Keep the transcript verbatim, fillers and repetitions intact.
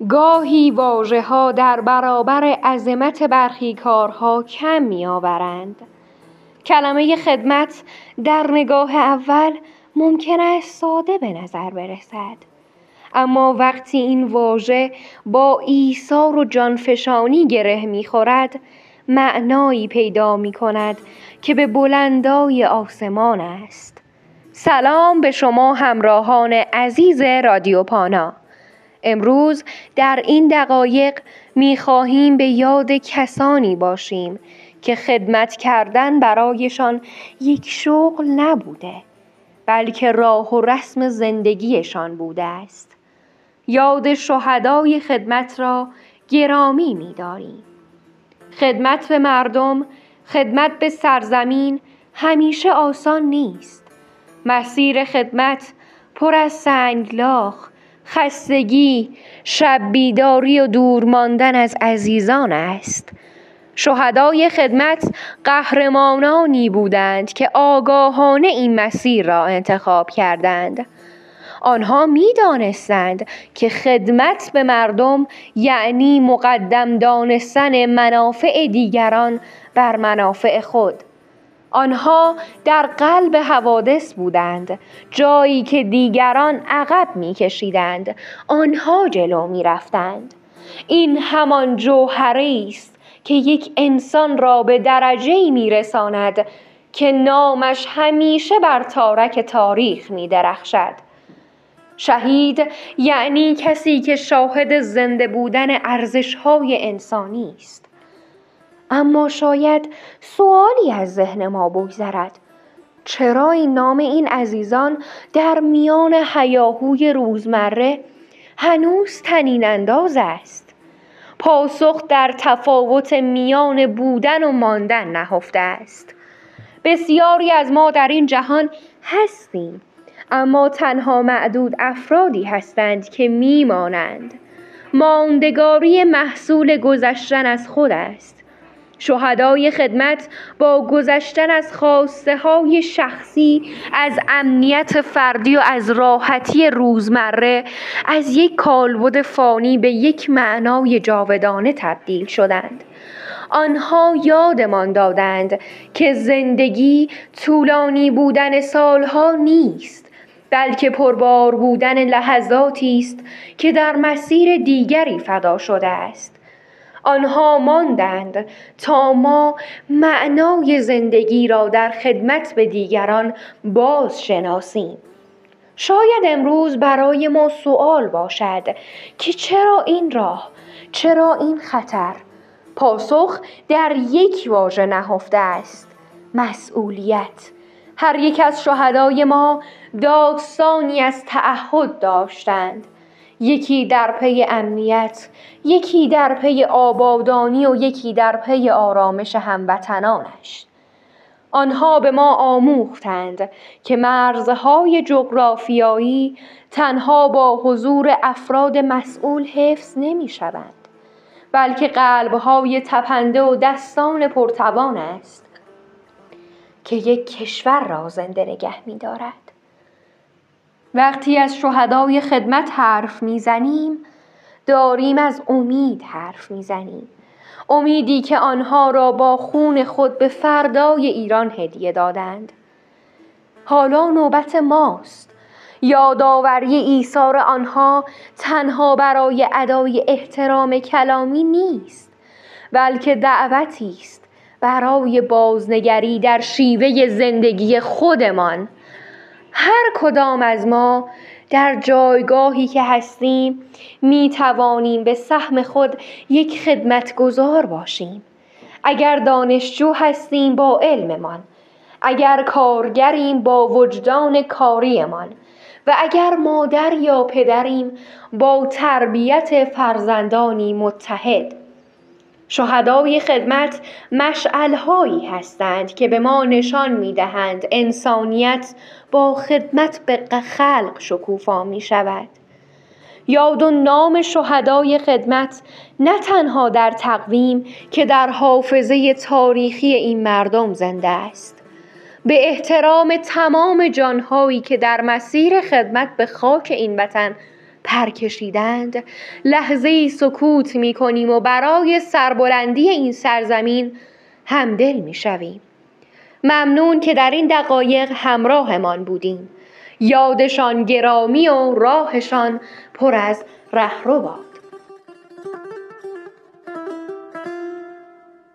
گاهی واژه‌ها در برابر عظمت برخی کارها کم می‌آورند. کلمه خدمت در نگاه اول ممکن است ساده به نظر برسد، اما وقتی این واژه با ایثار و جانفشانی گره می‌خورد، معنایی پیدا می‌کند که به بلندای آسمان است. سلام به شما همراهان عزیز رادیو پانا. امروز در این دقایق می‌خواهیم به یاد کسانی باشیم که خدمت کردن برایشان یک شغل نبوده، بلکه راه و رسم زندگیشان بوده است. یاد شهدای خدمت را گرامی می‌داریم. خدمت به مردم، خدمت به سرزمین همیشه آسان نیست. مسیر خدمت پر از سنگلاخ، خستگی، شب بیداری و دور ماندن از عزیزان است. شهدای خدمت قهرمانانی بودند که آگاهانه این مسیر را انتخاب کردند. آنها می دانستند که خدمت به مردم یعنی مقدم دانستن منافع دیگران بر منافع خود. آنها در قلب حوادث بودند، جایی که دیگران عقب می کشیدند، آنها جلو می رفتند. این همان جوهره است که یک انسان را به درجه‌ای می رساند که نامش همیشه بر تارک تاریخ می درخشد. شهید یعنی کسی که شاهد زنده بودن ارزش‌های انسانی است. اما شاید سوالی از ذهن ما بگذرد: چرا این نام این عزیزان در میان هیاهوی روزمره هنوز طنین انداز است؟ پاسخ در تفاوت میان بودن و ماندن نهفته است. بسیاری از ما در این جهان هستیم، اما تنها معدود افرادی هستند که میمانند. ماندگاری محصول گذشتن از خود است. شهدای خدمت با گذشتن از خواسته های شخصی، از امنیت فردی و از راحتی روزمره، از یک کالبد فانی به یک معنای جاودانه تبدیل شدند. آنها یادمان دادند که زندگی طولانی بودن سالها نیست، بلکه پربار بودن لحظاتی است که در مسیر دیگری فدا شده است. آنها ماندند تا ما معنای زندگی را در خدمت به دیگران باز شناسیم. شاید امروز برای ما سوال باشد که چرا این راه؟ چرا این خطر؟ پاسخ در یک واژه نهفته است: مسئولیت. هر یک از شهدای ما داستانی از تعهد داشتند. یکی در پی امنیت، یکی در پی آبادانی و یکی در پی آرامش هموطنانش. آنها به ما آموختند که مرزهای جغرافیایی تنها با حضور افراد مسئول حفظ نمی شوند، بلکه قلبهای تپنده و دستان پرتوان است که یک کشور را زنده نگه می دارد. وقتی از شهدای خدمت حرف میزنیم، داریم از امید حرف میزنیم. امیدی که آنها را با خون خود به فردای ایران هدیه دادند. حالا نوبت ماست. یادآوری ایثار آنها تنها برای ادای احترام کلامی نیست، بلکه دعوتی است برای بازنگری در شیوه زندگی خودمان. هر کدام از ما در جایگاهی که هستیم می توانیم به سهم خود یک خدمتگزار باشیم. اگر دانشجو هستیم با علممان، اگر کارگریم با وجدان کاریمان و اگر مادر یا پدریم با تربیت فرزندانی متحد. شهدای خدمت مشعل‌هایی هستند که به ما نشان می‌دهند انسانیت با خدمت به خلق شکوفا می‌شود. یاد و نام شهدای خدمت نه تنها در تقویم که در حافظه تاریخی این مردم زنده است، به احترام تمام جانهایی که در مسیر خدمت به خاک این وطن پر کشیدند، لحظه‌ای سکوت می‌کنیم و برای سربلندی این سرزمین همدل می‌شویم. ممنون که در این دقایق همراهمان بودیم. یادشان گرامی و راهشان پر از رهرو باد.